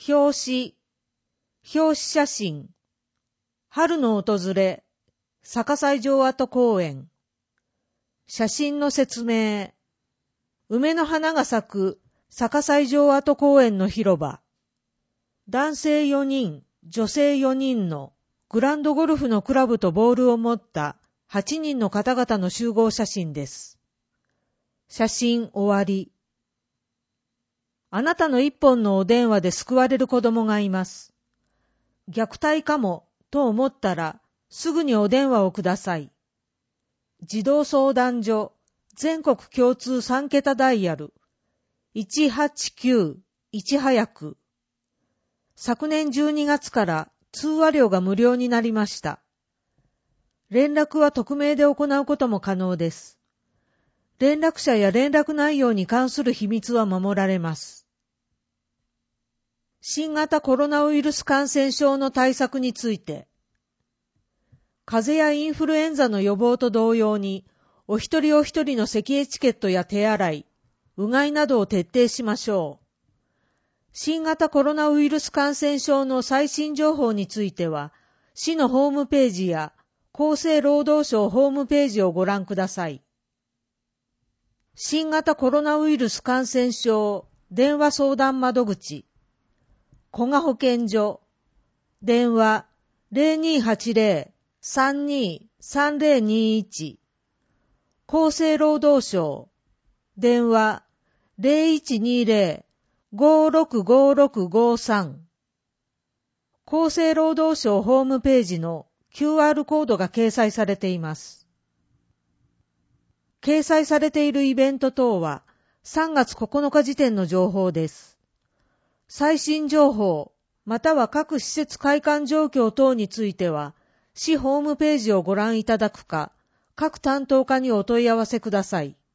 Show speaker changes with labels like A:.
A: 表紙写真、春の訪れ、逆西城跡公園。写真の説明。梅の花が咲く逆西城跡公園の広場。男性4人、女性4人のグランドゴルフのクラブとボールを持った8人の方々の集合写真です。写真終わり。あなたの一本のお電話で救われる子供がいます。虐待かもと思ったらすぐにお電話をください。児童相談所全国共通3桁ダイヤル189-1早く。昨年12月から通話料が無料になりました。連絡は匿名で行うことも可能です。連絡者や連絡内容に関する秘密は守られます。新型コロナウイルス感染症の対策について、風邪やインフルエンザの予防と同様に、お一人お一人の咳エチケットや手洗い、うがいなどを徹底しましょう。新型コロナウイルス感染症の最新情報については、市のホームページや厚生労働省ホームページをご覧ください。新型コロナウイルス感染症電話相談窓口、古賀保健所、電話 0280-323021、厚生労働省、電話 0120-565653、厚生労働省ホームページの QR コードが掲載されています。掲載されているイベント等は3月9日時点の情報です。最新情報、または各施設開館状況等については、市ホームページをご覧いただくか、各担当課にお問い合わせください。